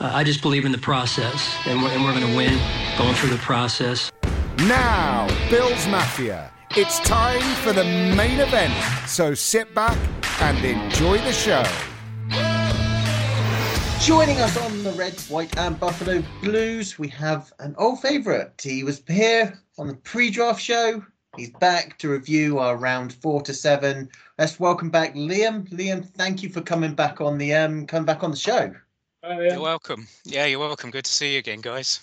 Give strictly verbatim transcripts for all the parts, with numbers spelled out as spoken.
Uh, I just believe in the process, and we're, and we're going to win going through the process. Now, Bills Mafia, it's time for the main event. So sit back and enjoy the show. Joining us on the Red, White and Buffalo Blues, we have an old favourite. He was here on the pre-draft show. He's back to review our round four to seven. Let's welcome back Liam. Liam, thank you for coming back on the um coming back on the show. Oh, yeah. You're welcome. Yeah, you're welcome. Good to see you again, guys.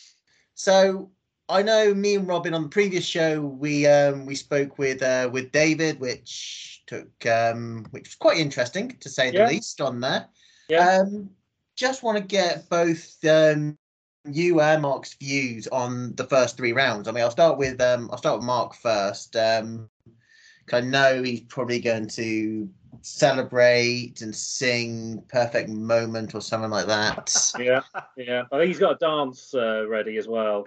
So I know me and Robin on the previous show we um we spoke with uh with David, which took um which was quite interesting to say the yeah. least on there. Yeah. Um just want to get both um you and Mark's views on the first three rounds. I mean, I'll start with um I'll start with Mark first. Um I know he's probably going to celebrate and sing "Perfect Moment" or something like that. Yeah, yeah. I think he's got a dance uh, ready as well.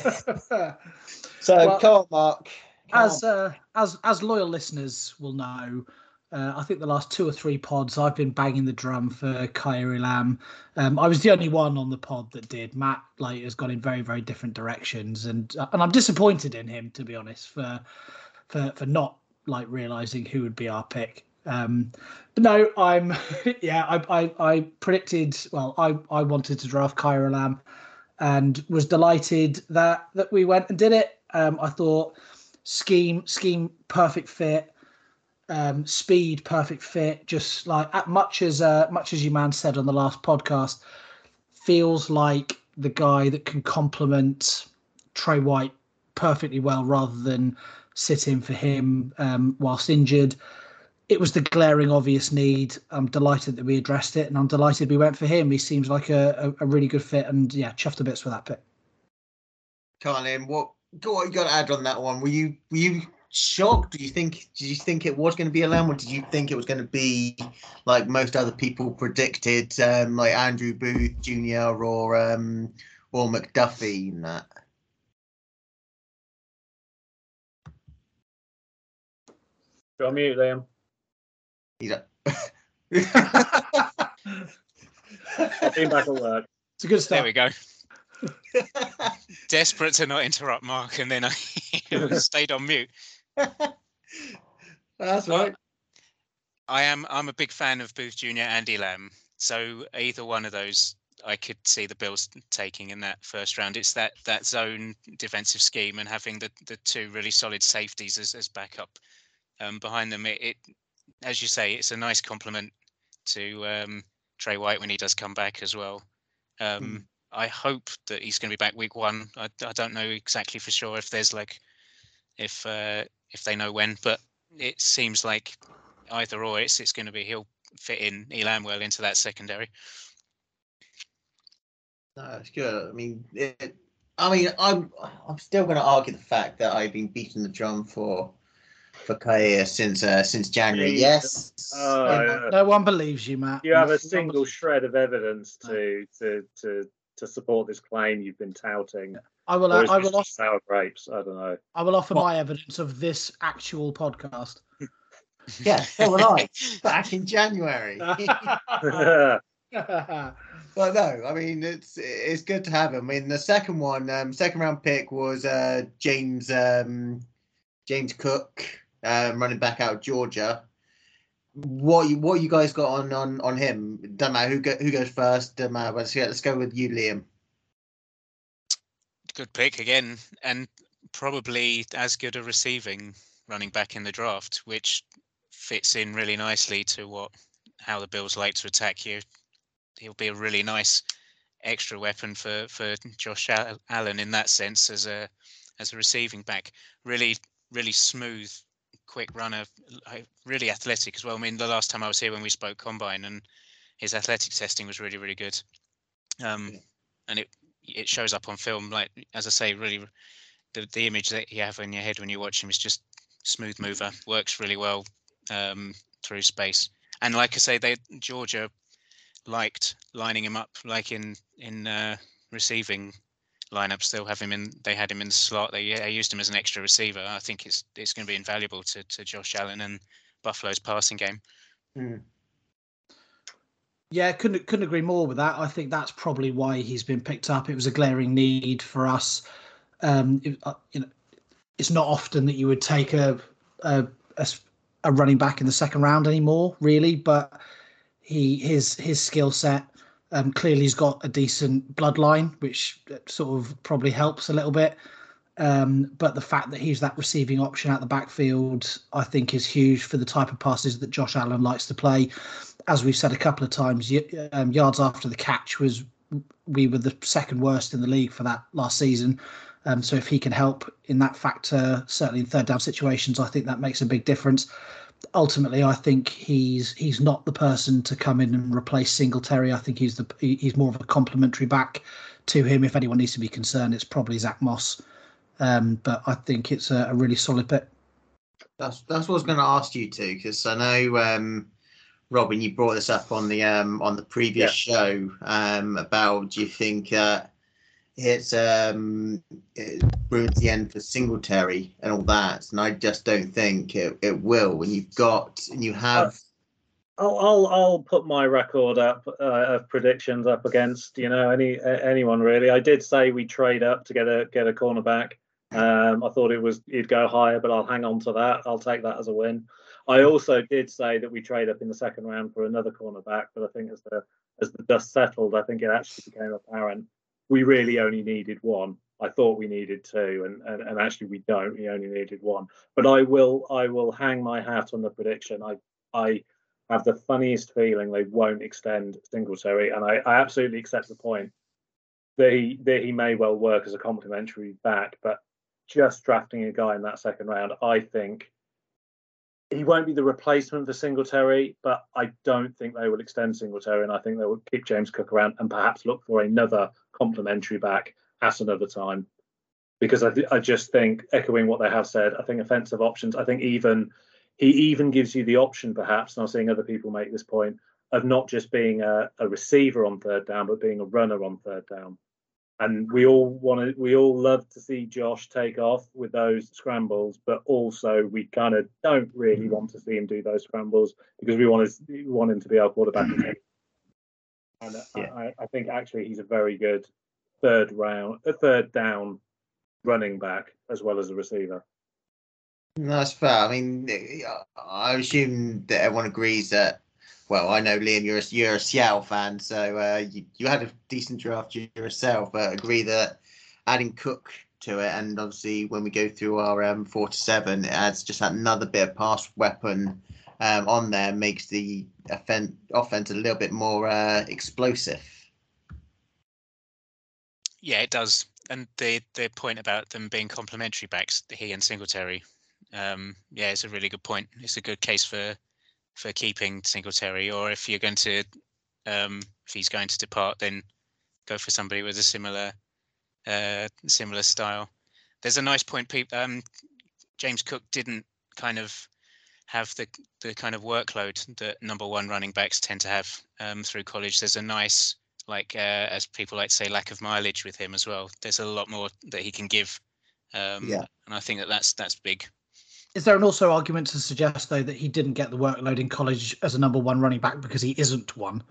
So, Well, come on, Mark. Come As on. uh, as as loyal listeners will know, uh, I think the last two or three pods I've been banging the drum for Kaiir Elam. Um, I was the only one on the pod that did. Matt like has gone in very very different directions, and uh, and I'm disappointed in him, to be honest, for for for not like realizing who would be our pick. Um, but no, I'm yeah. I, I I predicted. Well, I I wanted to draft Kaiir Elam, and was delighted that that we went and did it. Um, I thought scheme scheme perfect fit, um, speed perfect fit. Just like at much as uh, much as you man said on the last podcast, feels like the guy that can complement Trey White perfectly well, rather than sit in for him um, whilst injured. It was the glaring obvious need. I'm delighted that we addressed it, and I'm delighted we went for him. He seems like a, a, a really good fit, and yeah, chuffed to bits with that pick. Come on, Liam. What, what you got to add on that one? Were you were you shocked? Do you think did you think it was going to be Elam, or did you think it was going to be like most other people predicted, um, like Andrew Booth Junior or um, or McDuffie and that? Go on mute, Liam. He's a... I've been back at work. It's a good start. There we go. Desperate to not interrupt Mark, and then I stayed on mute. That's Well, right. I am. I'm a big fan of Booth Junior and Elam, so either one of those I could see the Bills taking in that first round. It's that that zone defensive scheme and having the the two really solid safeties as as backup um, behind them. It, it, as you say, it's a nice compliment to um, Trey White when he does come back as well. Um, Hmm. I hope that he's going to be back week one. I, I don't know exactly for sure if there's like if uh, if they know when, but it seems like either or it's it's going to be he'll fit in Elam well into that secondary. No, it's good. I mean, it, I mean, I'm I'm still going to argue the fact that I've been beating the drum for for Kaiir since uh, since January. Yes. Oh, Yeah, yeah. No one believes you, Matt. You have No a one single believes- shred of evidence to to to to support this claim you've been touting. I will. Or is I this will. Offer, just sour grapes? I don't know. I will offer What? my evidence of this actual podcast. Yeah, so will I. Back in January. Well, no, I mean it's it's good to have him. I mean the second one, um, second round pick was uh, James um, James Cook, um, running back out of Georgia. What you what you guys got on on, on him? Doesn't matter who go, who goes first. Doesn't matter. Let's go, let's go with you, Liam. Good pick again, and probably as good a receiving running back in the draft, which fits in really nicely to what how the Bills like to attack you. He'll be a really nice extra weapon for for Josh Allen in that sense as a as a receiving back. Really, really smooth, quick runner, really athletic as well. I mean, the last time I was here when we spoke combine, and his athletic testing was really, really good. Um, and it it shows up on film. Like as I say, really, the the image that you have in your head when you watch him is just smooth mover. Works really well um, through space. And like I say, they Georgia liked lining him up, like in in uh, receiving lineups. They'll have him in. They had him in the slot. They, they used him as an extra receiver. I think it's it's going to be invaluable to to Josh Allen and Buffalo's passing game. Hmm. Yeah, couldn't couldn't agree more with that. I think that's probably why he's been picked up. It was a glaring need for us. Um, it, uh, you know, it's not often that you would take a a, a a running back in the second round anymore, really. But he his his skill set um, clearly he's got a decent bloodline, which sort of probably helps a little bit. Um, but the fact that he's that receiving option out the backfield, I think, is huge for the type of passes that Josh Allen likes to play. As we've said a couple of times, um, yards after the catch was we were the second worst in the league for that last season. Um, so if he can help in that factor, certainly in third down situations, I think that makes a big difference. Ultimately, I think he's he's not the person to come in and replace Singletary. I think he's the he's more of a complementary back to him. If anyone needs to be concerned, it's probably Zach Moss. Um, but I think it's a, a really solid bit. That's that's what I was going to ask you to, because I know, um, Robin, you brought this up on the um, on the previous yeah. show um, about, do you think uh, it's um, it ruins the end for Singletary and all that? And I just don't think it, it will. When you've got and you have. I'll I'll, I'll put my record up uh, of predictions up against you know any anyone really. I did say we trade up to get a get a cornerback. Um, I thought it was he'd go higher, but I'll hang on to that. I'll take that as a win. I also did say that we trade up in the second round for another cornerback, but I think as the as the dust settled, I think it actually became apparent we really only needed one. I thought we needed two, and, and, and actually we don't. We only needed one. But I will I will hang my hat on the prediction. I I have the funniest feeling they won't extend Singletary, and I, I absolutely accept the point that he that he may well work as a complementary back, but just drafting a guy in that second round, I think he won't be the replacement for Singletary, but I don't think they will extend Singletary, and I think they will keep James Cook around and perhaps look for another complementary back at another time. Because I, th- I just think, echoing what they have said, I think offensive options, I think even he even gives you the option, perhaps, and I'm seeing other people make this point, of not just being a, a receiver on third down, but being a runner on third down. And we all want to, we all love to see Josh take off with those scrambles, but also we kind of don't really want to see him do those scrambles because we want to we want him to be our quarterback. And yeah. I, I think actually he's a very good third round, a third down running back as well as a receiver. No, that's fair. I mean, I assume that everyone agrees that. Well, I know, Liam, you're a, you're a Seattle fan, so uh, you, you had a decent draft yourself, but agree that adding Cook to it, and obviously when we go through our um, four to seven, it adds just another bit of pass weapon um, on there, makes the offen- offense a little bit more uh, explosive. Yeah, it does. And the, the point about them being complementary backs, he and Singletary, um, yeah, it's a really good point. It's a good case for for keeping Singletary, or if you're going to, um, if he's going to depart, then go for somebody with a similar, uh, similar style. There's a nice point. Um, James Cook didn't kind of have the the kind of workload that number one running backs tend to have um, through college. There's a nice, like uh, as people like to say, lack of mileage with him as well. There's a lot more that he can give, um, yeah. and I think that that's that's big. Is there an also argument to suggest, though, that he didn't get the workload in college as a number one running back because he isn't one?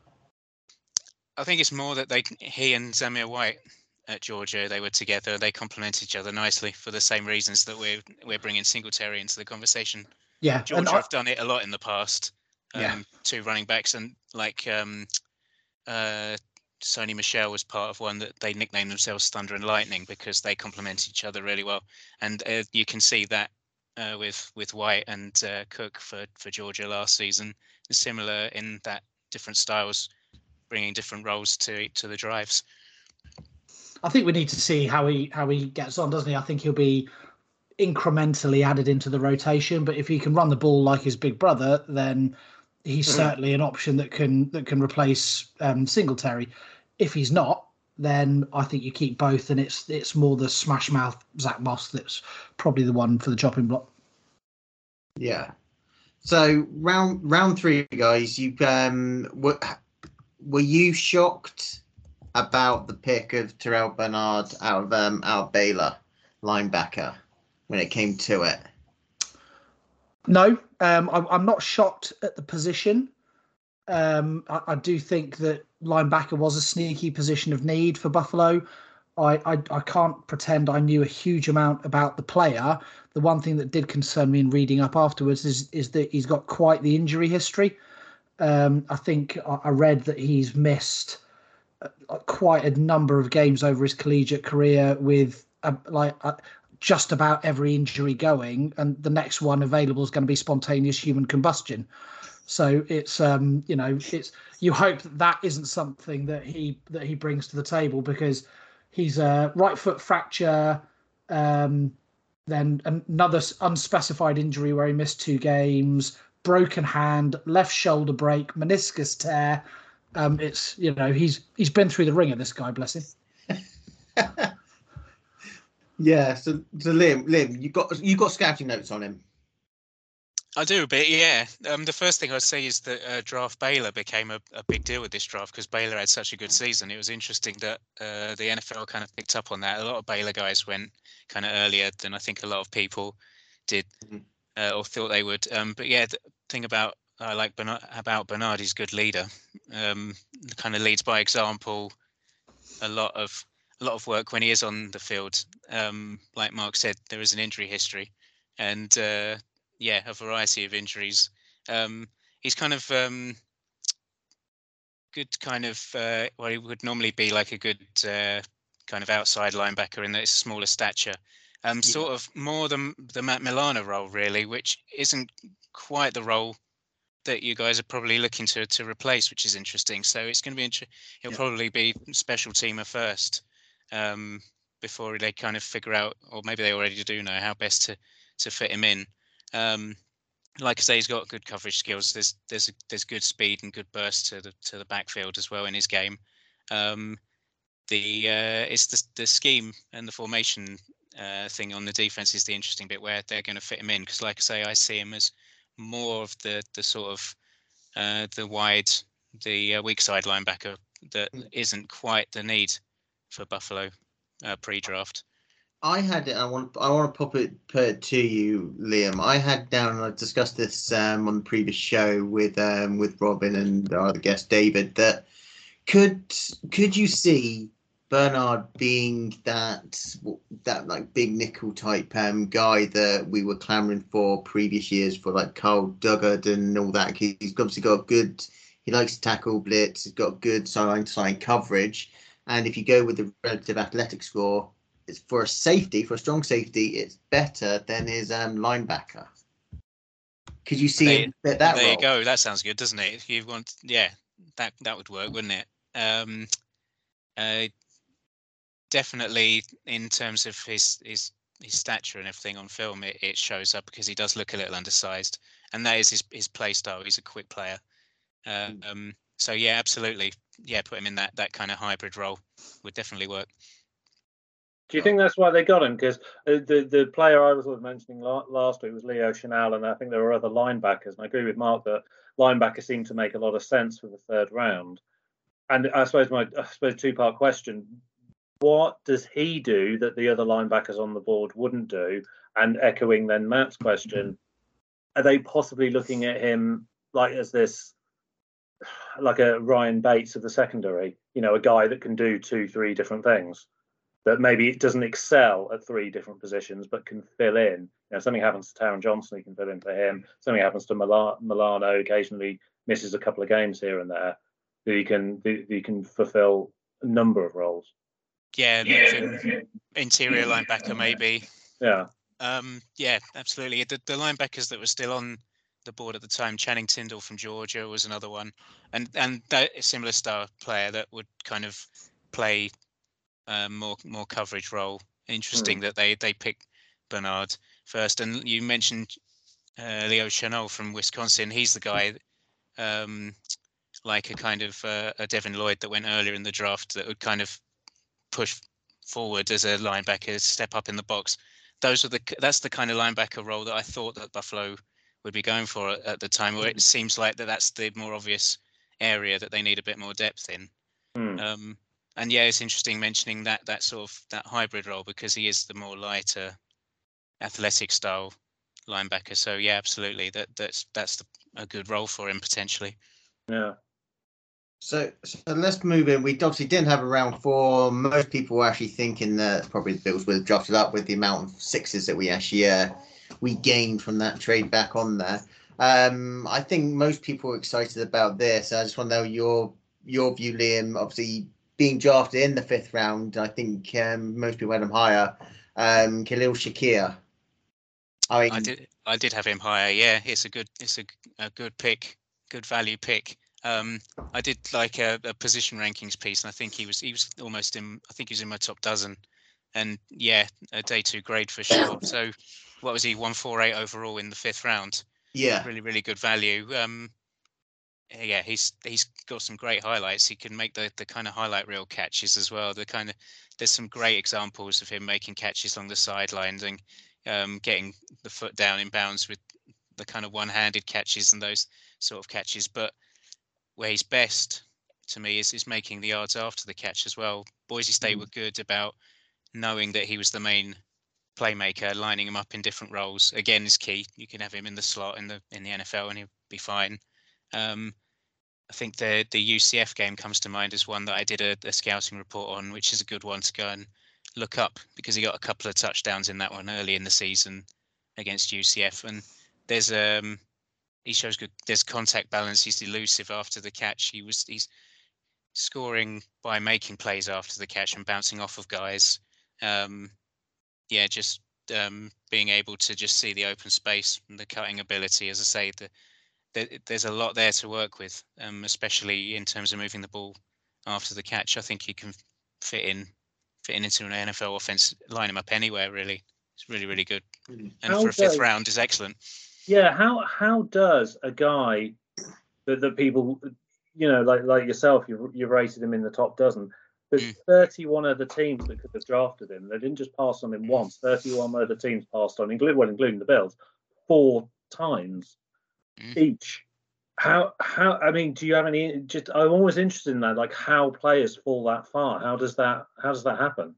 I think it's more that they, he and Zamir White at Georgia, they were together. They complement each other nicely for the same reasons that we're we're bringing Singletary into the conversation. Yeah, Georgia I, have done it a lot in the past. Um, yeah, two running backs, and like um, uh, Sony Michel was part of one that they nicknamed themselves Thunder and Lightning because they complement each other really well, and uh, you can see that. Uh, with with White and uh, Cook for, for Georgia last season, similar in that different styles, bringing different roles to to the drives. I think we need to see how he how he gets on, doesn't he? I think he'll be incrementally added into the rotation, but if he can run the ball like his big brother, then he's mm-hmm. certainly an option that can that can replace um, Singletary. If he's not, then I think you keep both, and it's it's more the smash mouth Zach Moss that's probably the one for the chopping block. Yeah. So round round three, guys. You um were were you shocked about the pick of Terrell Bernard out of um out of Baylor, linebacker, when it came to it? No, um, I'm I'm not shocked at the position. Um, I, I do think that linebacker was a sneaky position of need for Buffalo. I, I I can't pretend I knew a huge amount about the player. The one thing that did concern me in reading up afterwards is is that he's got quite the injury history. Um, I think I, I read that he's missed uh, quite a number of games over his collegiate career with uh, like uh, just about every injury going, and the next one available is going to be spontaneous human combustion. So it's um, you know it's you hope that that isn't something that he that he brings to the table, because he's a right foot fracture, um, then another unspecified injury where he missed two games, broken hand, left shoulder break, meniscus tear. Um, it's you know he's he's been through the ringer. This guy, bless him. Yeah. So, so Liam, Liam, you got you got scouting notes on him. I do a bit, yeah. Um, the first thing I'd say is that uh, draft Baylor became a, a big deal with this draft because Baylor had such a good season. It was interesting that uh, the N F L kind of picked up on that. A lot of Baylor guys went kind of earlier than I think a lot of people did uh, or thought they would. Um, but yeah, the thing about I like Bernard, about Bernard, he's a good leader. Um, kind of leads by example. A lot of a lot of work when he is on the field. Um, like Mark said, there is an injury history, and uh, yeah, a variety of injuries. Um, he's kind of um, good, kind of uh, well, he would normally be like a good uh, kind of outside linebacker in that it's smaller stature. Um, yeah. Sort of more the the Matt Milano role, really, which isn't quite the role that you guys are probably looking to to replace, which is interesting. So it's going to be int- he'll yeah. probably be special teamer first um, before they kind of figure out, or maybe they already do know how best to to fit him in. Um, like I say, he's got good coverage skills. There's there's there's good speed and good burst to the to the backfield as well in his game. Um, the uh, it's the the scheme and the formation uh, thing on the defense is the interesting bit where they're going to fit him in, because like I say, I see him as more of the the sort of uh, the wide, the uh, weak side linebacker that isn't quite the need for Buffalo uh, pre-draft. I had it. I want. I want to pop it, put it to you, Liam. I had down, and I discussed this um, on the previous show with um, with Robin and our other guest David. That could could you see Bernard being that that like big nickel type um, guy that we were clamoring for previous years for, like Carl Dugard and all that? He's obviously got good. He likes to tackle blitz. He's got good sideline to sideline coverage, and if you go with the relative athletic score, it's for a safety, for a strong safety, it's better than his um, linebacker. Could you see there, him fit that There role? you go. That sounds good, doesn't it? If you want, yeah, that that would work, wouldn't it? Um, uh, definitely, in terms of his his his stature and everything on film, it, it shows up because he does look a little undersized, and that is his his play style. He's a quick player. Uh, um, so yeah, absolutely, yeah, put him in that that kind of hybrid role would definitely work. Do you think that's why they got him? Because the the player I was mentioning last week was Leo Chenal, and I think there were other linebackers. And I agree with Mark that linebackers seem to make a lot of sense for the third round. And I suppose my I suppose two part question: what does he do that the other linebackers on the board wouldn't do? And echoing then Matt's question, are they possibly looking at him like as this, like a Ryan Bates of the secondary? You know, a guy that can do two, three different things. That maybe it doesn't excel at three different positions, but can fill in. You know, something happens to Taron Johnson, he can fill in for him. Something happens to Mil- Milano, occasionally misses a couple of games here and there. That he can, that he can fulfill a number of roles. Yeah, yeah. Interior linebacker maybe. Yeah. Um, yeah, absolutely. The, the linebackers that were still on the board at the time, Channing Tindall from Georgia was another one, and and that a similar star player that would kind of play. Um, more more coverage role. Interesting mm. that they they picked Bernard first. And you mentioned uh, Leo Chenal from Wisconsin. He's the guy, um, like a kind of uh, a Devin Lloyd that went earlier in the draft that would kind of push forward as a linebacker, step up in the box. Those are the that's the kind of linebacker role that I thought that Buffalo would be going for at, at the time. Where it seems like that that's the more obvious area that they need a bit more depth in. Mm. Um, And yeah, it's interesting mentioning that that sort of that hybrid role because he is the more lighter, athletic style linebacker. So yeah, absolutely, that that's that's the, a good role for him potentially. Yeah. So, so let's move in. We obviously didn't have a round four. Most people were actually thinking that probably the Bills would have drafted up with the amount of sixes that we actually uh, we gained from that trade back on there. Um, I think most people are excited about this. I just want to know your your view, Liam. Obviously, being drafted in the fifth round, I think um, most people had him higher. Um, Khalil Shakir. I mean, I did I did have him higher. Yeah, it's a good it's a, a good pick, good value pick. Um, I did like a, a position rankings piece, and I think he was he was almost in. I think he was in my top dozen, and yeah, a day two grade for sure. So, what was he? one forty-eight overall in the fifth round. yeah, Really, really good value. Um, yeah, he's he's got some great highlights. He can make the the kind of highlight reel catches as well. The kind of there's some great examples of him making catches along the sidelines and um, getting the foot down in bounds with the kind of one-handed catches and those sort of catches. But where he's best to me is, is making the yards after the catch as well. Boise State Mm. were good about knowing that he was the main playmaker, lining him up in different roles. Again, is key. You can have him in the slot in the in the N F L and he'll be fine. Um, I think the the U C F game comes to mind as one that I did a, a scouting report on, which is a good one to go and look up because he got a couple of touchdowns in that one early in the season against U C F, and there's um he shows good. There's contact balance. He's elusive after the catch. He was he's scoring by making plays after the catch and bouncing off of guys. Um, yeah, just um, being able to just see the open space and the cutting ability. As I say, the, the, there's a lot there to work with, um, especially in terms of moving the ball after the catch. I think he can fit in, fit in into an N F L offense, line him up anywhere. Really, it's really, really good. And How for a fifth does- round, is excellent. Yeah, how how does a guy that, that people, you know, like like yourself, you you rated him in the top dozen. There's Mm. thirty-one other teams that could have drafted him. They didn't just pass on him once. thirty-one other teams passed on, including well, including the Bills, four times Mm. each. How how I mean, do you have any? Just I'm always interested in that, like how players fall that far. How does that how does that happen?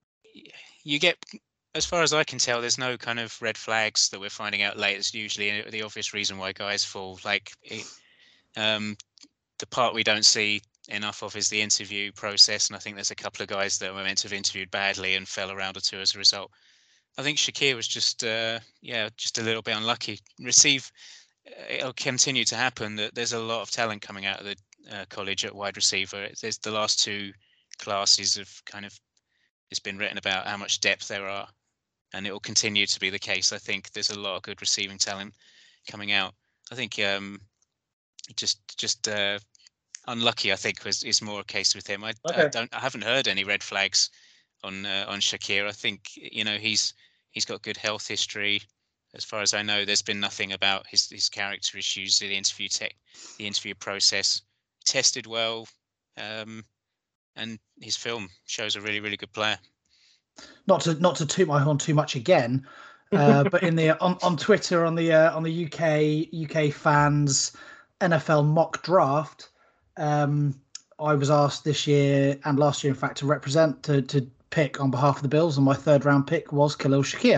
You get, as far as I can tell, there's no kind of red flags that we're finding out late. It's usually the obvious reason why guys fall. Like, it, um, the part we don't see enough of is the interview process, and I think there's a couple of guys that were meant to have interviewed badly and fell a round or two as a result. I think Shakir was just, uh, yeah, just a little bit unlucky. Receive, it'll continue to happen. That there's a lot of talent coming out of the uh, college at wide receiver. There's the last two classes have kind of, it's been written about how much depth there are, and it will continue to be the case. I think there's a lot of good receiving talent coming out. I think um, just just uh, unlucky. I think was is more a case with him. I, Okay. I don't. I haven't heard any red flags on uh, on Shakir. I think you know he's he's got good health history. As far as I know, there's been nothing about his his character issues. The interview tech, the interview process, tested well, um, and his film shows a really really good player. Not to not to toot my horn too much again, uh, but in the on, on Twitter on the uh, on the U K U K fans N F L mock draft, um, I was asked this year and last year, in fact, to represent to to pick on behalf of the Bills, and my third round pick was Khalil Shakir.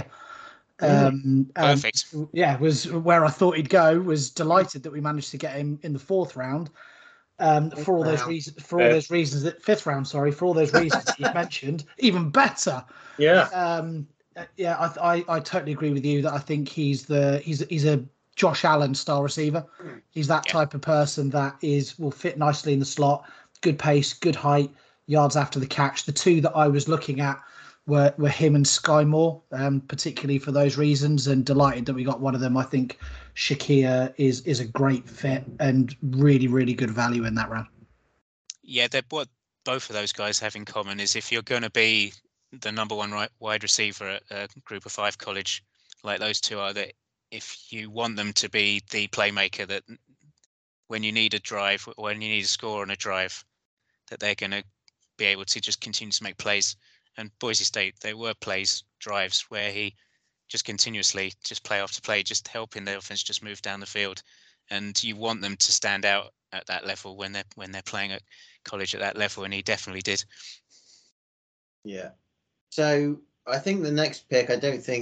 Um, and, Perfect. yeah, was where I thought he'd go. Was delighted that we managed to get him in the fourth round. Um, for all those round. reasons, for all those reasons that fifth round, sorry, for all those reasons that you mentioned, even better. Yeah. Um, yeah, I, I I totally agree with you that I think he's the he's he's a Josh Allen style receiver. He's that Yeah. type of person that is will fit nicely in the slot, good pace, good height, yards after the catch. The two that I was looking at were were him and Sky Moore, um, particularly for those reasons, and delighted that we got one of them. I think Shakir is is a great fit and really really good value in that round. Yeah, they're, what both of those guys have in common is if you're going to be the number one right, wide receiver at a group of five college, like those two are, that if you want them to be the playmaker that when you need a drive, when you need a score on a drive, that they're going to be able to just continue to make plays. And Boise State, there were plays, drives where he just continuously just play after play, just helping the offense just move down the field. And you want them to stand out at that level when they're when they're playing at college at that level, and he definitely did. Yeah. So I think the next pick, I don't think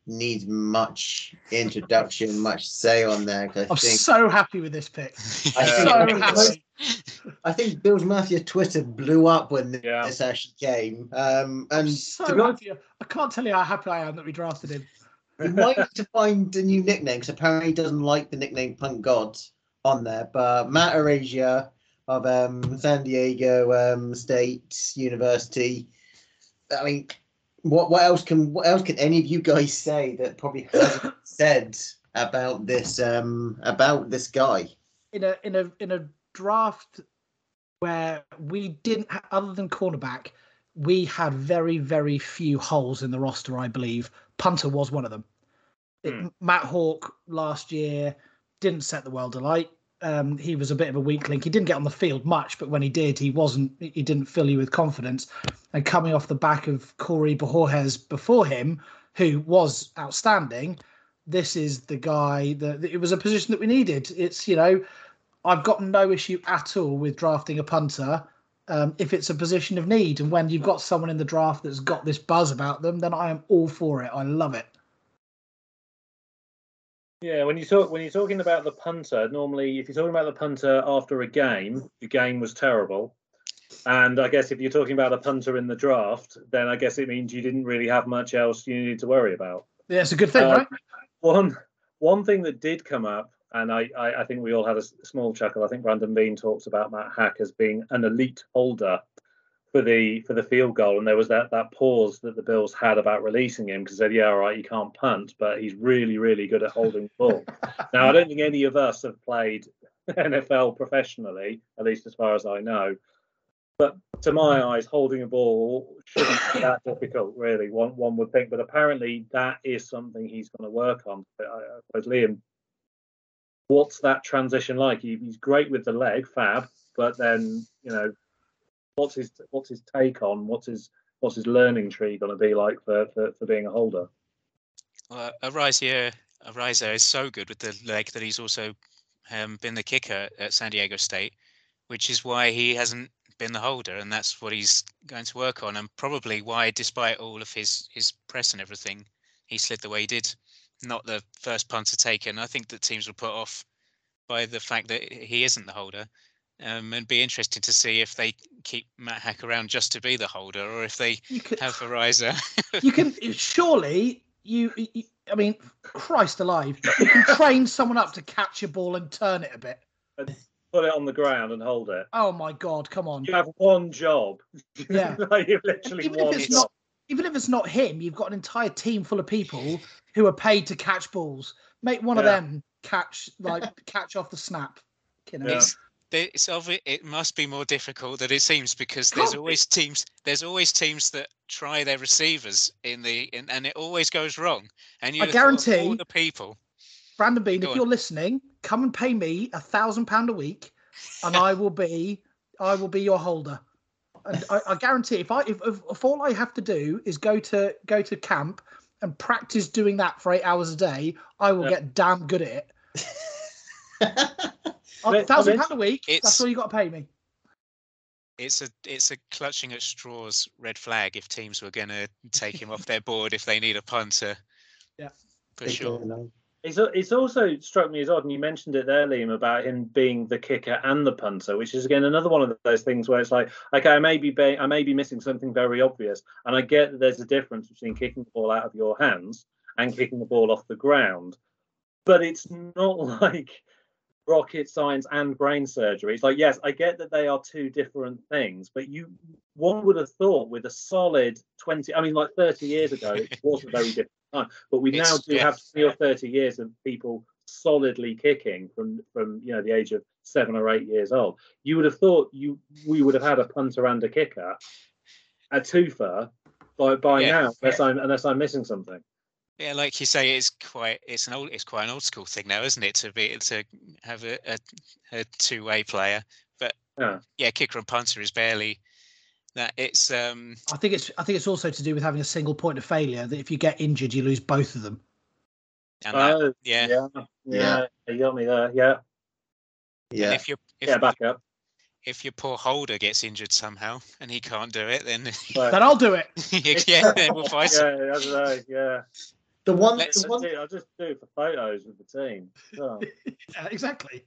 needs much introduction, much say on there. 'Cause I I'm think, so happy with this pick. I think, so I think, happy. I think Bills Mafia Twitter blew up when Yeah. this actually came. Um, and I'm to so be honest, happy. I can't tell you how happy I am that we drafted him. you might need to find a new nickname because apparently he doesn't like the nickname Punk God on there. But Matt Araiza of um, San Diego um, State University. I mean, what what else can what else can any of you guys say that probably hasn't said about this um, about this guy? In a in a in a draft where we didn't, ha- other than cornerback, we had very very few holes in the roster. I believe punter was one of them. It- Hmm. Matt Hawke last year didn't set the world alight. Um, he was a bit of a weak link. He didn't get on the field much, but when he did, he wasn't. He didn't fill you with confidence. And coming off the back of Corey Bojorges before him, who was outstanding, this is the guy that it was a position that we needed. It's, you know, I've got no issue at all with drafting a punter um, if it's a position of need. And when you've got someone in the draft that's got this buzz about them, then I am all for it. I love it. Yeah, when you talk when you're talking about the punter, normally if you're talking about the punter after a game, the game was terrible. And I guess if you're talking about a punter in the draft, then I guess it means you didn't really have much else you needed to worry about. Yeah, it's a good thing, Uh, right? One one thing that did come up, and I, I, I think we all had a s- small chuckle. I think Brandon Bean talks about Matt Hack as being an elite holder for the for the field goal, and there was that that pause that the Bills had about releasing him because they said, yeah, all right, he can't punt, but he's really really good at holding the ball. Now I don't think any of us have played N F L professionally, at least as far as I know. But to my eyes, holding a ball shouldn't be that difficult, really. One one would think, but apparently that is something he's going to work on. But I, I suppose, Liam, what's that transition like? He, he's great with the leg, fab, but then you know, what's his what's his take on what's his what's his learning tree going to be like for, for, for being a holder? Well, Araiza, Araiza is so good with the leg that he's also um, been the kicker at San Diego State, which is why he hasn't been the holder, and that's what he's going to work on, and probably why, despite all of his his press and everything, he slid the way he did. Not the first punter taken. I think that teams were put off by the fact that he isn't the holder, um, and be interesting to see if they keep Matt Hack around just to be the holder, or if they You could, have Araiza. you can surely you, you. I mean, Christ alive! You can train someone up to catch a ball and turn it a bit. Put it on the ground and hold it. Oh my God! Come on. You have one job. Yeah. Like, you've literally Even one if it's job. not, even if it's not him, you've got an entire team full of people who are paid to catch balls. Make one of Yeah. them catch, like catch off the snap. You know? Yeah. It's, it's obvi- it must be more difficult than it seems because there's Can't be. always teams. There's always teams that try their receivers in the, in, and it always goes wrong. And you I would have thought of guarantee- all the people. Brandon Bean, Go if on. you're listening, come and pay me a thousand pound a week, and I will be, I will be your holder. And I, I guarantee, if I, if, if, if all I have to do is go to go to camp and practice doing that for eight hours a day, I will Yeah. get damn good at it. I A mean- thousand I mean, pound a week. it's- That's all you got to pay me. It's a it's a clutching at straws red flag if teams were going to take him off their board if they need a punter. Yeah. for sure. It's it's also struck me as odd, and you mentioned it there, Liam, about him being the kicker and the punter, which is again another one of those things where it's like, okay, I may be ba- I may be missing something very obvious, and I get that there's a difference between kicking the ball out of your hands and kicking the ball off the ground, but it's not like rocket science and brain surgery. It's like, yes, I get that they are two different things, but you one would have thought with a solid twenty, I mean, like thirty years ago, it was a very different time, but we now It's- do yeah. have twenty or thirty years of people solidly kicking from from you know the age of seven or eight years old. You would have thought you we would have had a punter and a kicker, a twofer by by Yeah. now, unless I'm unless I'm missing something. Yeah, like you say, it's quite it's an old it's quite an old school thing now, isn't it? To be to have a, a, a two way player, but Yeah. yeah, kicker and punter is barely that. It's um I think it's I think it's also to do with having a single point of failure. That if you get injured, you lose both of them. and that, Oh, yeah. yeah, yeah, you got me there. Yeah, And Yeah. if you if yeah, back up. if your poor holder gets injured somehow and he can't do it, then Right. Then I'll do it. yeah, then we'll fight. Yeah, that's right. Yeah, The one, Let's- the one, I'll just do it for photos with the team. Oh. Yeah, exactly.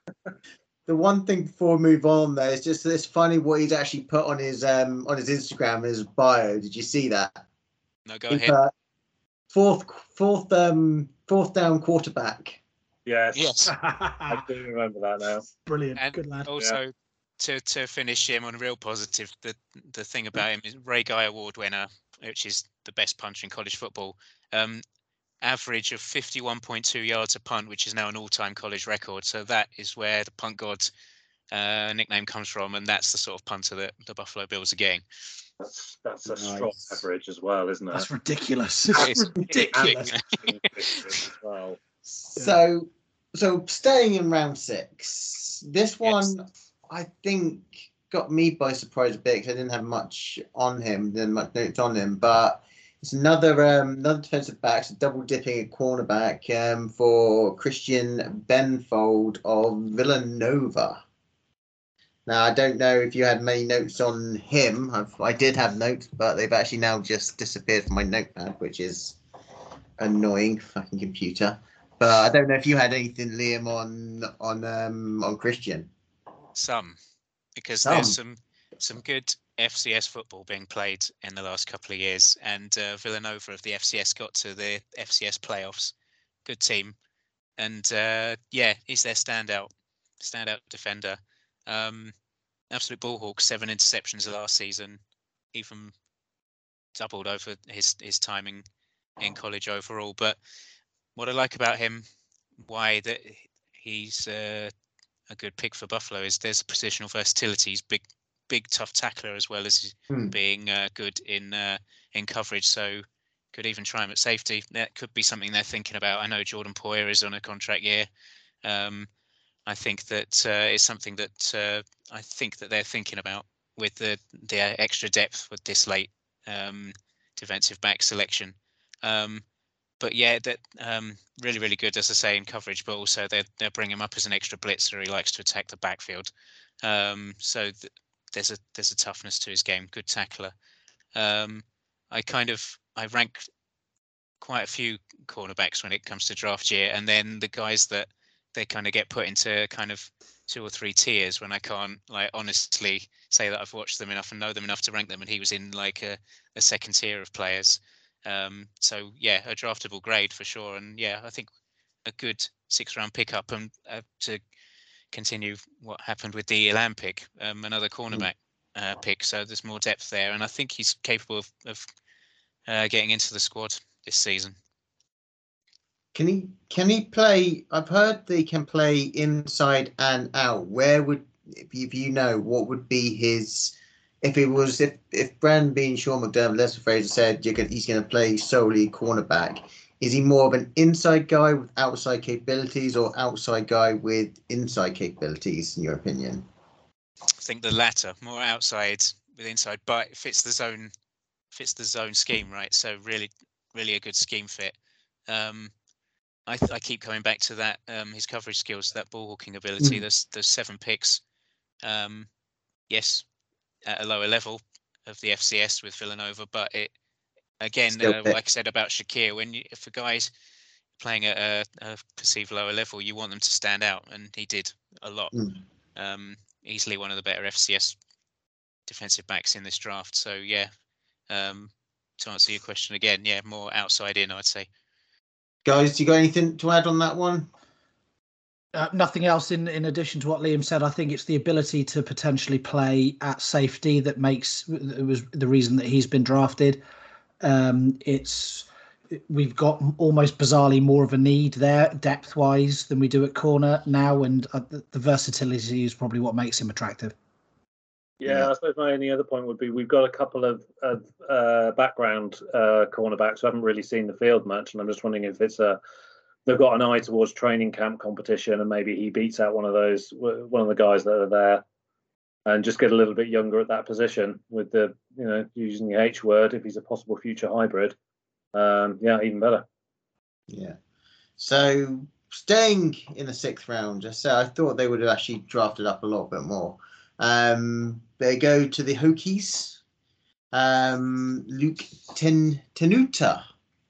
the one thing before we move on, though, is just it's funny what he's actually put on his um on his Instagram, his bio. Did you see that? No, go He ahead. put fourth, fourth, um, fourth down quarterback. Yes, Yes. I do remember that now. Brilliant. And Good lad. also, to to finish him on a real positive, the the thing about him is Ray Guy Award winner, which is the best punter in college football. Um, average of fifty-one point two yards a punt, which is now an all-time college record. So that is where the punt god uh, nickname comes from, and that's the sort of punter that the Buffalo Bills are getting. That's that's a Nice. strong average as well, isn't it? That's ridiculous. It's It's ridiculous. as well. So, so staying in round six, this one Yes. I think got me by surprise a bit because I didn't have much on him, didn't much notes on him, but it's another um, another defensive back, so double dipping at cornerback um, for Christian Benfold of Villanova. Now, I don't know if you had many notes on him. I've, I did have notes, but they've actually now just disappeared from my notepad, which is annoying. Fucking computer. But I don't know if you had anything, Liam, on on um, on Christian. Some, because Some. there's some some good F C S football being played in the last couple of years, and uh, Villanova of the F C S got to the F C S playoffs. Good team, and uh, yeah, he's their standout standout defender. Um, absolute ballhawk, seven interceptions last season, even doubled over his his timing in college overall. But what I like about him, why that he's uh, a good pick for Buffalo, is there's positional versatility. He's big, big tough tackler as well as Hmm. being uh, good in uh, in coverage. So could even try him at safety. That could be something they're thinking about. I know Jordan Poyer is on a contract year. Um, I think that uh, it's something that uh, I think that they're thinking about with the the extra depth with this late um, defensive back selection. Um, but yeah, that um, really really good, as I say, in coverage. But also they they're bringing him up as an extra blitzer. He likes to attack the backfield. Um, so th- there's a there's a toughness to his game. Good tackler. Um, I kind of I rank quite a few cornerbacks when it comes to draft year, and then the guys that they kind of get put into kind of two or three tiers when I can't like honestly say that I've watched them enough and know them enough to rank them, and he was in like a, a second tier of players. Um, so yeah, a draftable grade for sure, and yeah, I think a good six round pickup, and uh, to continue what happened with the Elam pick, um, another cornerback uh, pick, so there's more depth there, and I think he's capable of, of uh, getting into the squad this season. Can he can he play? I've heard they can play inside and out. Where would, if you, if you know, what would be his? If it was if if Brandon Bean, Sean McDermott, Leslie Fraser said you're gonna, he's going to play solely cornerback. Is he more of an inside guy with outside capabilities, or outside guy with inside capabilities? In your opinion? I think the latter, more outside with inside, but it fits the zone, fits the zone scheme, right? So really, really a good scheme fit. Um, I, I keep coming back to that. Um, his coverage skills, that ball hawking ability. Mm. There's there's seven picks. Um, yes, at a lower level of the F C S with Villanova, but it again, Still uh, pick. like I said about Shakir, when you, if a guy's playing at a, a perceived lower level, you want them to stand out, and he did a lot. Mm. Um, easily one of the better F C S defensive backs in this draft. So yeah, um, to answer your question again, yeah, more outside in, I'd say. Guys, do you got anything to add on that one? Uh, nothing else in, in addition to what Liam said. I think it's the ability to potentially play at safety that makes it was the reason that he's been drafted. Um, it's we've got almost bizarrely more of a need there depth wise than we do at corner now, and uh, the, the versatility is probably what makes him attractive. Yeah, Yeah. I suppose my only other point would be we've got a couple of, of uh, background uh, cornerbacks who haven't really seen the field much, and I'm just wondering if it's a they've got an eye towards training camp competition, and maybe he beats out one of those one of the guys that are there, and just get a little bit younger at that position with the you know using the H word if he's a possible future hybrid. Um, yeah, even better. Yeah. So staying in the sixth round, just so I thought they would have actually drafted up a little bit more. Um, they go to the Hokies. Um, Luke Ten Tenuta.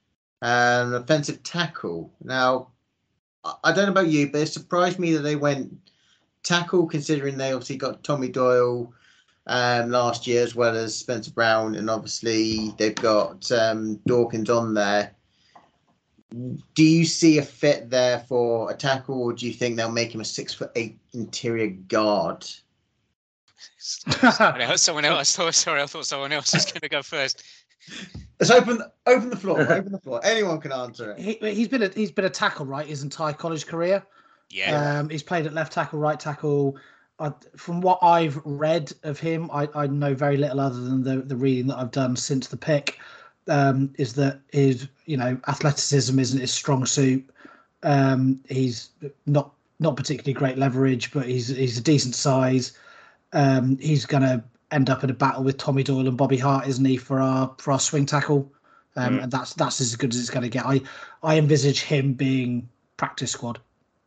Um, offensive tackle. Now, I I don't know about you, but it surprised me that they went tackle, considering they obviously got Tommy Doyle um, last year, as well as Spencer Brown, and obviously they've got um, Dawkins on there. Do you see a fit there for a tackle, or do you think they'll make him a six foot eight interior guard? someone else, someone else. Oh, sorry, I thought someone else was going to go first. Let's open open the floor. Open the floor. Anyone can answer it. He, he's been a he's been a tackle, right, his entire college career. Yeah. Um, he's played at left tackle, right tackle. I, from what I've read of him, I, I know very little other than the, the reading that I've done since the pick. Um, is that his you know athleticism isn't his strong suit. Um, he's not not particularly great leverage, but he's he's a decent size. Um, he's going to end up in a battle with Tommy Doyle and Bobby Hart, isn't he, for our for our swing tackle? Um, mm. And that's that's as good as it's going to get. I I envisage him being practice squad.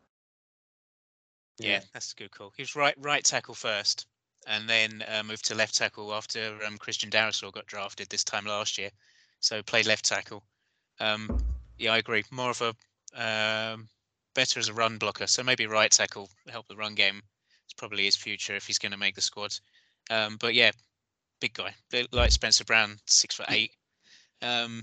Yeah, that's a good call. He was right right tackle first, and then uh, moved to left tackle after um, Christian Darrisaw got drafted this time last year. So played left tackle. Um, yeah, I agree. More of a um, better as a run blocker. So maybe right tackle, help the run game. It's probably his future if he's going to make the squad. Um, but yeah, big guy, like Spencer Brown, six foot eight. Um,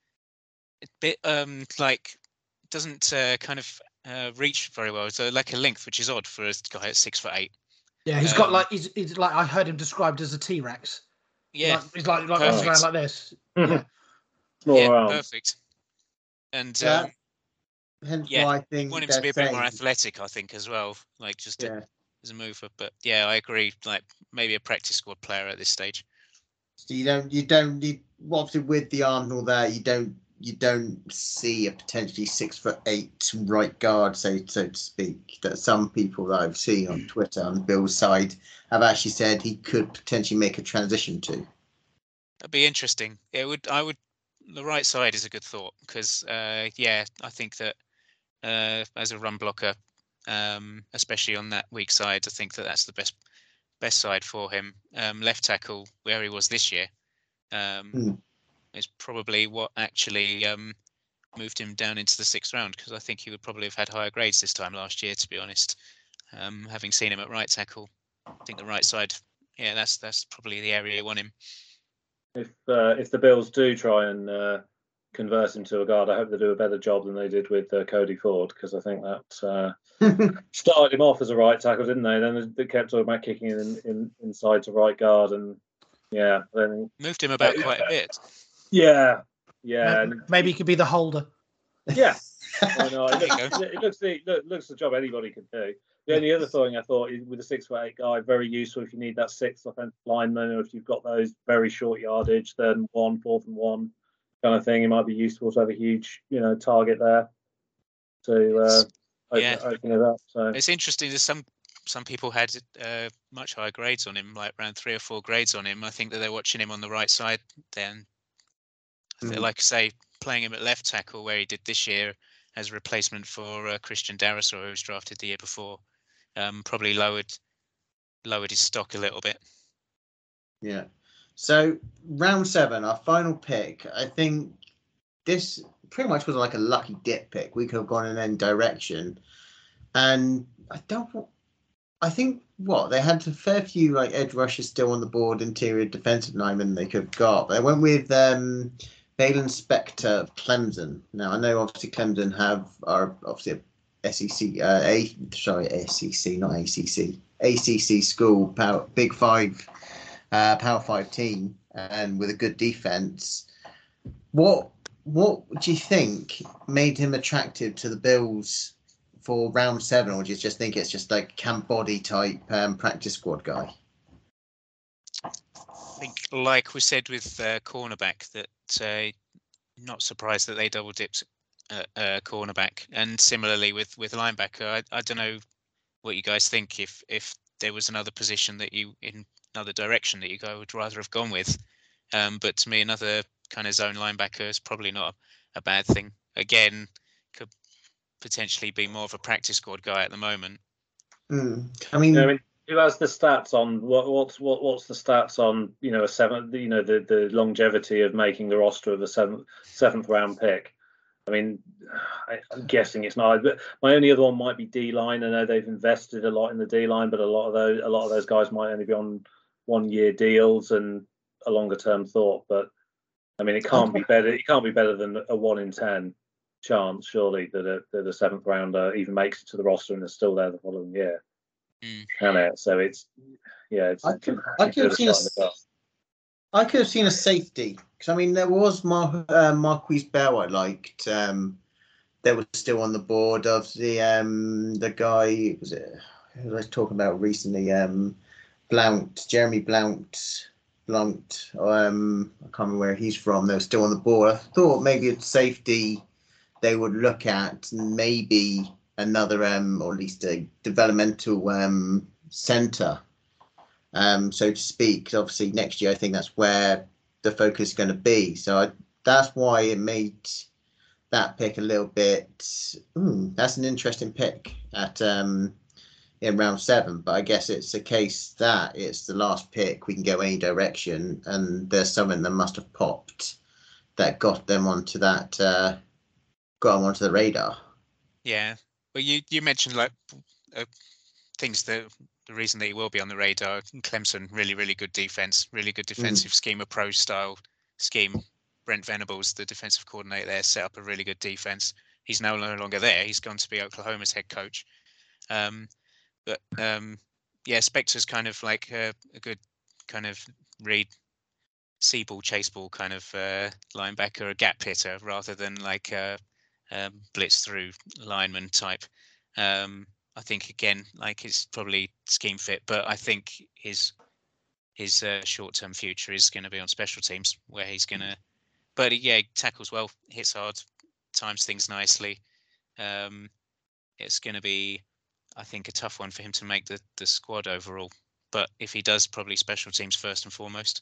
a bit um, like doesn't uh, kind of uh, reach very well. So like a length, which is odd for a guy at six foot eight. Yeah, he's um, got like he's, he's like I heard him described as a T-Rex. Yeah, like, he's like like runs around like this. Mm-hmm. Yeah. yeah, perfect. And yeah, um, hence yeah, why I think you want him to be a bit saying, more athletic, I think, as well. Like just yeah. a, as a mover. But yeah, I agree. Like maybe a practice squad player at this stage. So you don't, you don't, you obviously with the Arsenal there, you don't, you don't see a potentially six foot eight right guard, so so to speak. That some people that I've seen on Twitter on Bill's side have actually said he could potentially make a transition to. That'd be interesting. It would. I would. The right side is a good thought because, uh, yeah, I think that uh, as a run blocker, um, especially on that weak side, I think that that's the best best side for him. Um, left tackle, where he was this year, um, mm. is probably what actually um, moved him down into the sixth round because I think he would probably have had higher grades this time last year, to be honest. Um, having seen him at right tackle, I think the right side, yeah, that's that's probably the area you want him. If uh, if the Bills do try and uh, convert him to a guard, I hope they do a better job than they did with uh, Cody Ford because I think that uh, started him off as a right tackle, didn't they? Then they kept talking about kicking in, in inside to right guard, and yeah, then moved him about uh, quite a bit. Yeah, yeah. Maybe, maybe he could be the holder. Yeah, I know. It looks, it looks the it looks the job anybody could do. The only other thing I thought is with a six foot eight guy, very useful if you need that sixth offensive lineman, or if you've got those very short yardage, then one, fourth and one kind of thing. It might be useful to have a huge, you know, target there to uh, open, yeah. open it up. So it's interesting that some some people had uh, much higher grades on him, like around three or four grades on him. I think that they're watching him on the right side. Then, mm. like I say, playing him at left tackle where he did this year as a replacement for uh, Christian Darrisaw, who was drafted the year before. Um, probably lowered lowered his stock a little bit. Yeah. So round seven, our final pick. I think this pretty much was like a lucky dip pick. We could have gone in any direction, and I don't. I think what they had a fair few like edge rushers still on the board, interior defensive linemen they could have got. But they went with um, Valen Spector of Clemson. Now I know obviously Clemson have are obviously a S E C, uh, a sorry, S E C, not A C C, A C C school, power, Big Five, uh, Power Five team, and with a good defense. What what do you think made him attractive to the Bills for round seven, or do you just think it's just like camp body type um, practice squad guy? I think, like we said with uh, cornerback, that uh, not surprised that they double dipped. Uh, uh, cornerback, and similarly with with linebacker. I, I don't know what you guys think. If if there was another position that you in another direction that you guys would rather have gone with, um, but to me another kind of zone linebacker is probably not a, a bad thing. Again, could potentially be more of a practice squad guy at the moment. Mm. I mean, I mean, who has the stats on what what's what what's the stats on you know a seventh you know the the longevity of making the roster of a seventh seventh round pick? I mean, I, I'm guessing it's not. But my only other one might be D line. I know they've invested a lot in the D line, but a lot of those a lot of those guys might only be on one year deals and a longer term thought. But I mean, it can't be better. It can't be better than a one in ten chance, surely, that a, that a seventh rounder even makes it to the roster and is still there the following year. Mm. Can it? So it's yeah. It's, I could, I could have seen a, I could have seen a safety because I mean there was Mar- uh, Marquise Bell I liked. Um, they were still on the board of the um, the guy was it who was I talking about recently? Um, Blount, Jeremy Blount, Blount. Um, I can't remember where he's from. They were still on the board. I thought maybe a safety they would look at, maybe another um, or at least a developmental um, centre. Um, so to speak, obviously next year I think that's where the focus is going to be. So I, that's why it made that pick a little bit. Ooh, that's an interesting pick at um, in round seven. But I guess it's a case that it's the last pick. We can go any direction, and there's something that must have popped that got them onto that, uh, got them onto the radar. Yeah, well, you you mentioned like uh, things that. The reason that he will be on the radar, Clemson, really, really good defense, really good defensive mm. scheme, a pro style scheme. Brent Venables, the defensive coordinator there, set up a really good defense. He's no longer there. He's gone to be Oklahoma's head coach. Um, but um, yeah, Spector's kind of like a, a good kind of read, see ball, chase ball kind of uh, linebacker, a gap hitter, rather than like a, a blitz through lineman type. Um, I think again, like it's probably scheme fit, but I think his his uh, short term future is going to be on special teams, where he's going to. But yeah, he tackles well, hits hard, times things nicely. Um, it's going to be, I think, a tough one for him to make the the squad overall. But if he does, probably special teams first and foremost.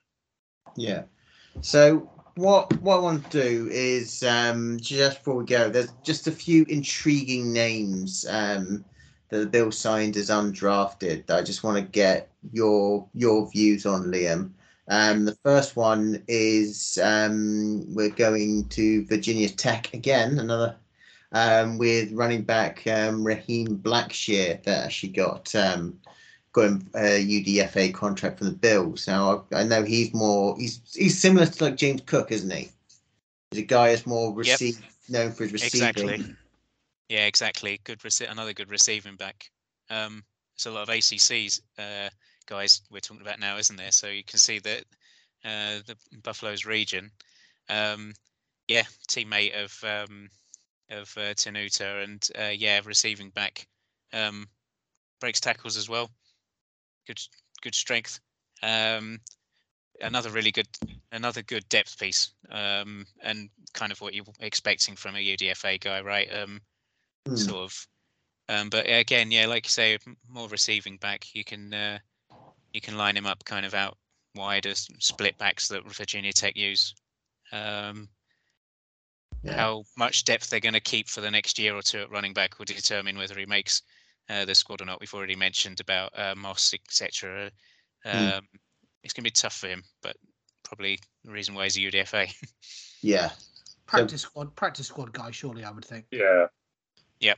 Yeah. So what what I want to do is um, just before we go, there's just a few intriguing names um, that the Bills signed as undrafted that I just want to get your your views on, Liam. Um, the first one is um, we're going to Virginia Tech again, another um, with running back um, Raheem Blackshear that actually got. Um, got a U D F A contract from the Bills. Now I, I know he's more he's he's similar to like James Cook, isn't he? He's a guy who's more receive yep. known for his receiving. Exactly. Yeah, exactly. Good rece- another good receiving back. Um, there's a lot of A C C's uh, guys we're talking about now, isn't there? So you can see that uh, the Buffalo's region. Um, yeah, teammate of um, of uh, Tenuta, and uh, yeah, receiving back. Um, breaks tackles as well. Good, good strength. Um, another really good, another good depth piece, um, and kind of what you're expecting from a U D F A guy, right? Um, mm. Sort of. Um, but again, yeah, like you say, more receiving back. You can uh, you can line him up kind of out wide as split backs that Virginia Tech use. Um, yeah. How much depth they're going to keep for the next year or two at running back will determine whether he makes Uh, the squad or not. We've already mentioned about uh, Moss, et cetera. Um, mm. It's going to be tough for him, but probably the reason why he's a U D F A. Yeah, practice so, squad, practice squad guy. Surely, I would think. Yeah. Yep.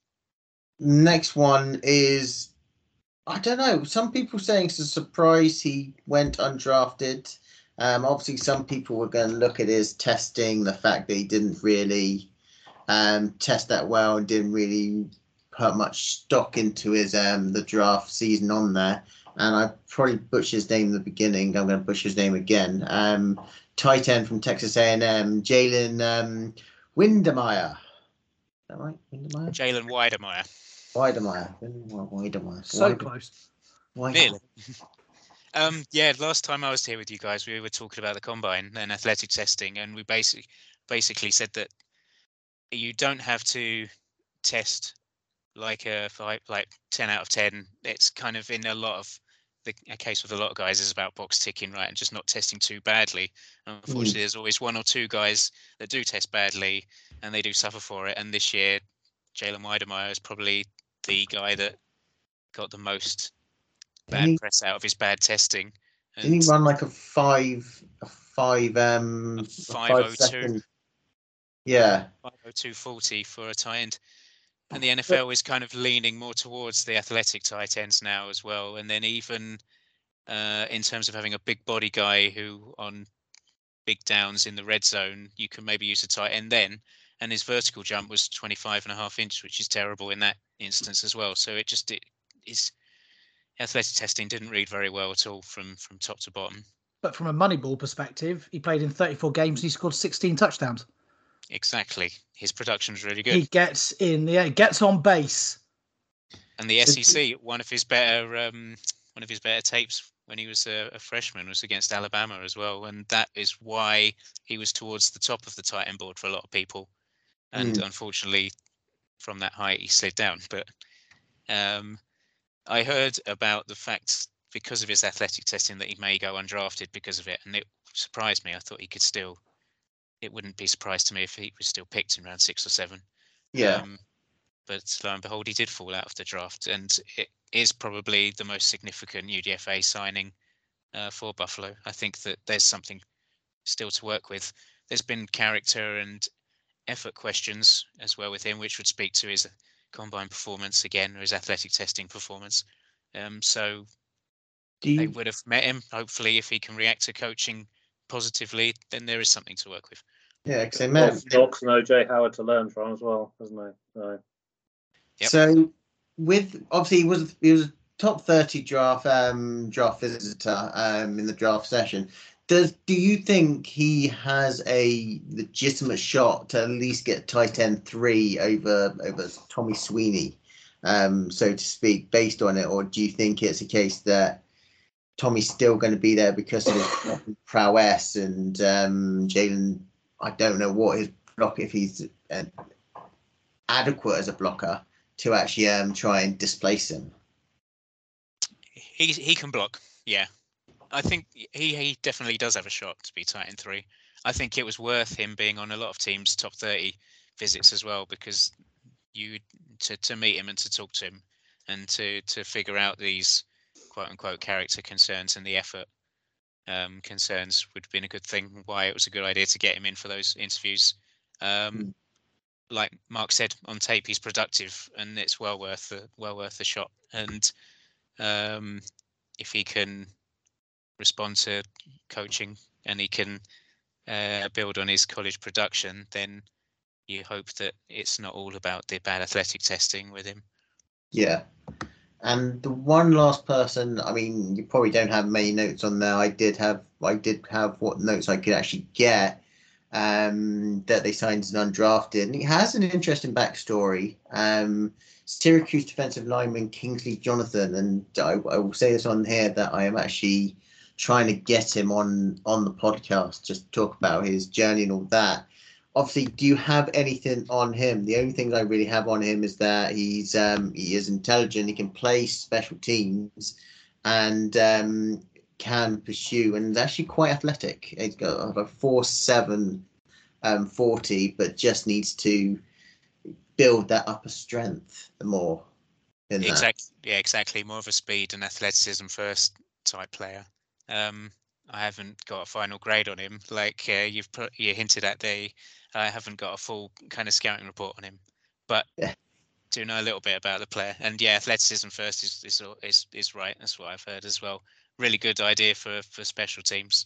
Next one is, I don't know. Some people saying it's a surprise he went undrafted. Um, obviously, some people were going to look at his testing, the fact that he didn't really um, test that well and didn't really put much stock into his um the draft season on there, and I probably butchered his name in the beginning. I'm going to butcher his name again. Um, tight end from Texas A and M, Jalen um, Windemeyer. Is that right? Windemeyer? Jalen Weidemeyer. Weidemeyer. Weidemeyer. So Weidemeyer. close. Weidemeyer. um, yeah, last time I was here with you guys, we were talking about the combine and athletic testing, and we basically basically said that you don't have to test like a five, like ten out of ten. It's kind of in a lot of the a case with a lot of guys is about box ticking, right, and just not testing too badly. Unfortunately, mm. there's always one or two guys that do test badly and they do suffer for it. And this year, Jalen Weidemeyer is probably the guy that got the most bad he, press out of his bad testing. And didn't he run like a five, a five, um, a five oh two? Yeah. five oh two forty for a tight end. And the N F L is kind of leaning more towards the athletic tight ends now as well. And then even uh, in terms of having a big body guy who on big downs in the red zone, you can maybe use a tight end then. And his vertical jump was twenty-five and a half inch, which is terrible in that instance as well. So it just it is athletic testing didn't read very well at all from from top to bottom. But from a Moneyball perspective, he played in thirty-four games and he scored sixteen touchdowns. Exactly. His production's really good. He gets in, yeah, gets on base. And the S E C, one of his better um, one of his better tapes when he was a, a freshman was against Alabama as well, and that is why he was towards the top of the tight end board for a lot of people. And mm. unfortunately, from that height, he slid down. But um, I heard about the fact because of his athletic testing that he may go undrafted because of it, and it surprised me. I thought he could still. It wouldn't be surprised to me if he was still picked in round six or seven. Yeah. Um, but lo and behold, he did fall out of the draft, and it is probably the most significant U D F A signing uh, for Buffalo. I think that there's something still to work with. There's been character and effort questions as well with him, which would speak to his combine performance again, or his athletic testing performance. Um, so Do you... they would have met him. Hopefully, if he can react to coaching positively, then there is something to work with. Yeah, because they met Knox and O J Howard to learn from as well, hasn't he? So, yep. so with obviously he was he was a top thirty draft um, draft visitor um, in the draft session. Does do you think he has a legitimate shot to at least get tight end three over over Tommy Sweeney, um, so to speak, based on it, or do you think it's a case that Tommy's still going to be there because of his prowess and um, Jalen? I don't know what his block if he's uh, adequate as a blocker to actually um, try and displace him. He he can block, yeah. I think he he definitely does have a shot to be tight end three. I think it was worth him being on a lot of teams' top thirty visits as well, because you to to meet him and to talk to him and to to figure out these quote unquote character concerns and the effort um, concerns would have been a good thing. Why it was a good idea to get him in for those interviews. Um, mm. Like Mark said on tape, he's productive, and it's well worth the well worth the shot. And um, if he can respond to coaching and he can uh, build on his college production, then you hope that it's not all about the bad athletic testing with him. Yeah. And the one last person, I mean, you probably don't have many notes on there. I did have, I did have what notes I could actually get um, that they signed as an undrafted. And he has an interesting backstory. Um, Syracuse defensive lineman Kingsley Jonathan, and I, I will say this on here that I am actually trying to get him on on the podcast just to talk about his journey and all that. Obviously, do you have anything on him? The only thing I really have on him is that he's um, he is intelligent. He can play special teams, and um, can pursue, and is actually quite athletic. He's got a four seven, um, forty, but just needs to build that upper strength more. In exactly. That. Yeah, exactly. More of a speed and athleticism first type player. Um, I haven't got a final grade on him, like uh, you've put, you hinted at there. I haven't got a full kind of scouting report on him, but yeah. do know a little bit about the player. And yeah, athleticism first is is is, is right. That's what I've heard as well. Really good idea for, for special teams.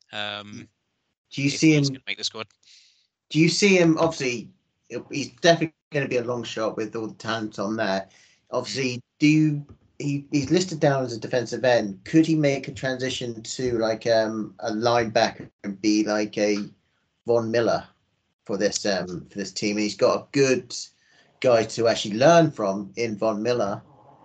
Um, do you see him going to make the squad? Do you see him? Obviously, he's definitely going to be a long shot with all the talent on there. Obviously, do you? He, he's listed down as a defensive end. Could he make a transition to like um, a linebacker and be like a Von Miller for this um, for this team? And he's got a good guy to actually learn from in Von Miller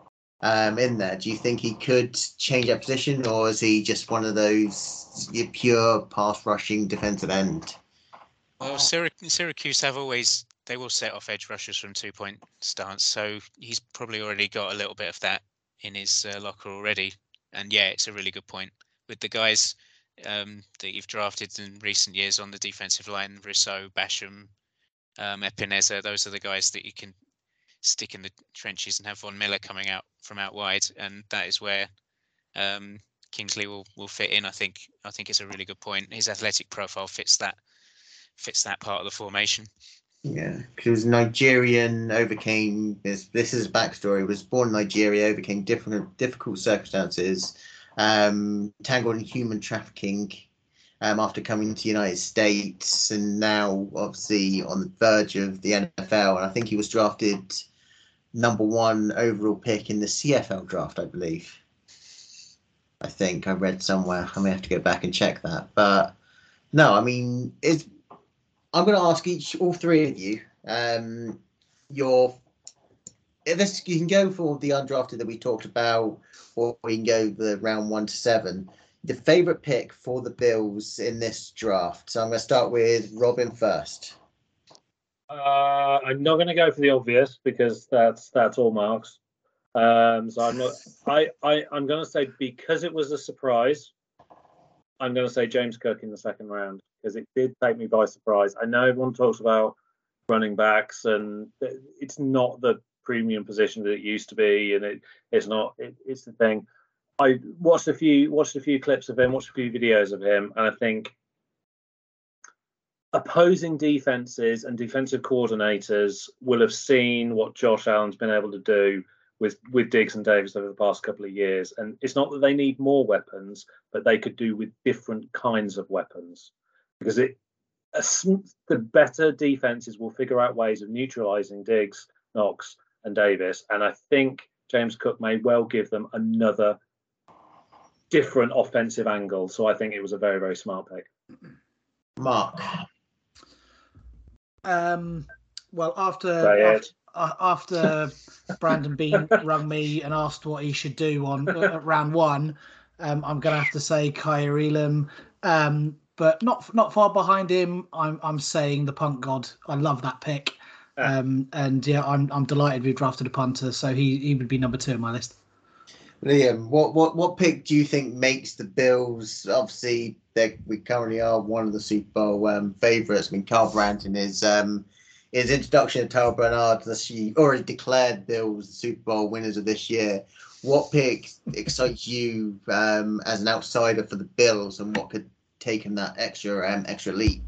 um, in there. Do you think he could change that position, or is he just one of those pure pass rushing defensive end? Well, Syracuse have always, they will set off edge rushers from two point stance, so he's probably already got a little bit of that in his uh, locker already. And yeah, it's a really good point with the guys um, that you've drafted in recent years on the defensive line: Rousseau, Basham, um, Epineza. Those are the guys that you can stick in the trenches and have Von Miller coming out from out wide, and that is where um, Kingsley will, will fit in. I think I think it's a really good point. His athletic profile fits that fits that part of the formation. Yeah, because Nigerian overcame this. This is a backstory. Was born in Nigeria, overcame different difficult circumstances, um, tangled in human trafficking, um, after coming to the United States, and now obviously on the verge of the N F L. And I think he was drafted number one overall pick in the C F L draft, I believe. I think I read somewhere. I may have to go back and check that. But no, I mean, it's. I'm going to ask each, all three of you, um, your. This you can go for the undrafted that we talked about, or we can go the round one to seven. The favorite pick for the Bills in this draft. So I'm going to start with Robin first. Uh, I'm not going to go for the obvious because that's that's all marks. Um, so I'm not. I I I'm going to say because it was a surprise. I'm going to say James Cook in the second round because it did take me by surprise. I know everyone talks about running backs and it's not the premium position that it used to be, and it it's not. It, it's the thing. I watched a few watched a few clips of him, watched a few videos of him, and I think opposing defenses and defensive coordinators will have seen what Josh Allen's been able to do with with Diggs and Davis over the past couple of years. And it's not that they need more weapons, but they could do with different kinds of weapons. Because it a, the better defenses will figure out ways of neutralizing Diggs, Knox, and Davis. And I think James Cook may well give them another different offensive angle. So I think it was a very, very smart pick. Mark. Um, well, after... after Uh, after Brandon Bean rung me and asked what he should do on uh, round one, um, I'm going to have to say Kaiir Elam, um, but not not far behind him. I'm I'm saying the punt god. I love that pick, um, and yeah, I'm I'm delighted we drafted a punter, so he he would be number two on my list. Liam, what what what pick do you think makes the Bills? Obviously, we currently are one of the Super Bowl um, favorites. I mean, Carl Brandon is. Um, His introduction to Terrell Bernard, she already declared Bills the Super Bowl winners of this year. What pick excites you um, as an outsider for the Bills, and what could take him that extra um, extra leap?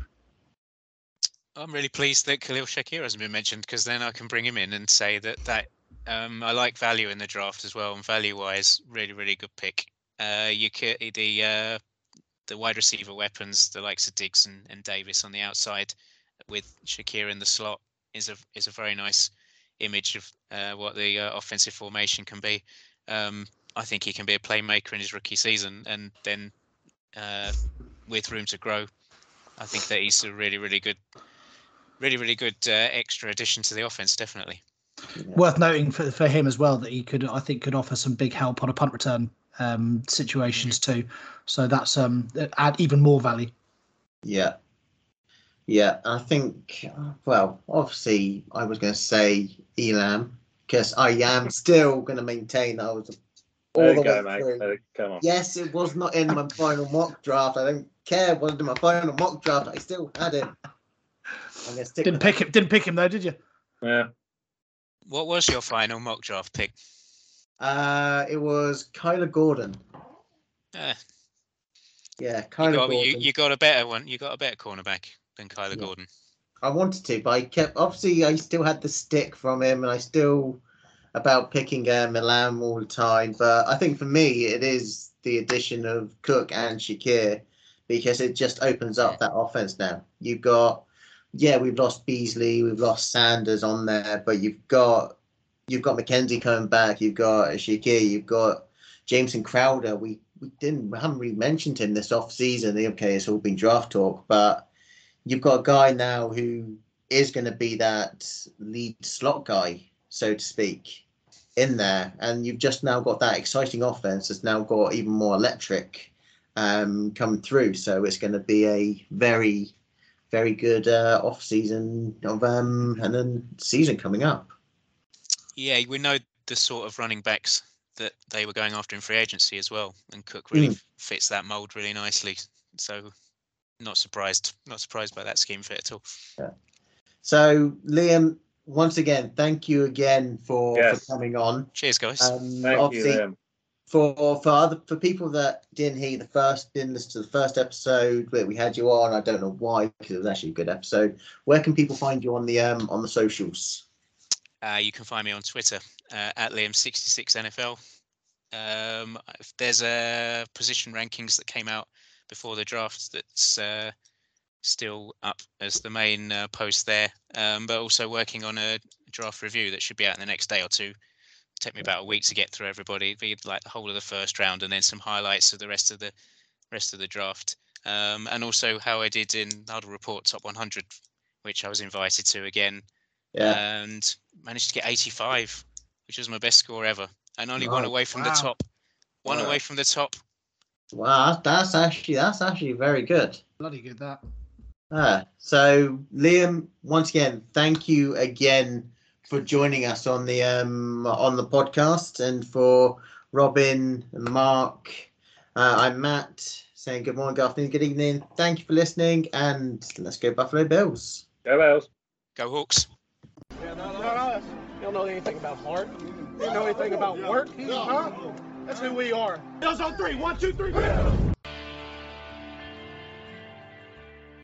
I'm really pleased that Khalil Shakir hasn't been mentioned because then I can bring him in and say that that um, I like value in the draft as well, and value-wise, really really good pick. Uh, you could, the uh, the wide receiver weapons, the likes of Diggs and, and Davis on the outside, with Shakir in the slot is a is a very nice image of uh, what the uh, offensive formation can be. Um, I think he can be a playmaker in his rookie season, and then uh, with room to grow, I think that he's a really really good, really really good uh, extra addition to the offense. Definitely. Yeah. Worth noting for for him as well that he could I think could offer some big help on a punt return um, situations mm-hmm. too. So that's um add even more value. Yeah. Yeah, I think, well, obviously, I was going to say Elam because I am still going to maintain that I was all there the you way go, mate. through. There, come on. Yes, it was not in my final mock draft. I don't care. It wasn't in my final mock draft. I still had it. I'm gonna stick didn't pick him. Didn't pick him though, did you? Yeah. What was your final mock draft pick? Uh, it was Kyler Gordon. Uh, yeah, Kyler you got, Gordon. You, you got a better one. You got a better cornerback than Kyler yeah. Gordon. I wanted to, but I kept. Obviously, I still had the stick from him, and I still about picking um, Elam all the time. But I think for me, it is the addition of Cook and Shakir because it just opens up that offense now. You've got, yeah, we've lost Beasley, we've lost Sanders on there, but you've got you've got McKenzie coming back, you've got Shakir, you've got Jameson Crowder. We we didn't we haven't really mentioned him this off season. Okay, it's all been draft talk, but you've got a guy now who is going to be that lead slot guy, so to speak, in there. And you've just now got that exciting offense that's now got even more electric um, coming through. So it's going to be a very, very good uh, off-season of um, and then season coming up. Yeah, we know the sort of running backs that they were going after in free agency as well. And Cook really mm. fits that mold really nicely. So not surprised, not surprised by that scheme fit at all. Yeah. So Liam, once again, thank you again for, yes. for coming on. Cheers, guys. Um, thank obviously, you, Liam. for for other for people that didn't hear the first, didn't listen to the first episode where we had you on, I don't know why, because it was actually a good episode. Where can people find you on the um on the socials? Uh, you can find me on Twitter uh, at Liam sixty-six N F L. Um, there's a position rankings that came out before the draft that's uh, still up as the main uh, post there, um, but also working on a draft review that should be out in the next day or two. Take me about a week to get through everybody, be like the whole of the first round, and then some highlights of the rest of the rest of the draft, um, and also how I did in Huddle Report Top one hundred, which I was invited to again, Yeah. and managed to get eighty-five, which was my best score ever, and only Oh, one away from wow. the top. One Wow. away from the top. Wow, that's actually that's actually very good. Bloody good that. Ah, so Liam, once again, thank you again for joining us on the um on the podcast, and for Robin and Mark. Uh, I'm Matt saying good morning, good afternoon, good evening. Thank you for listening, and let's go Buffalo Bills. Go Bells. Go Hawks. Yeah, not us. You don't know anything about heart. You don't know anything about work. Huh? That's who we are. Bills on three. One, two, three.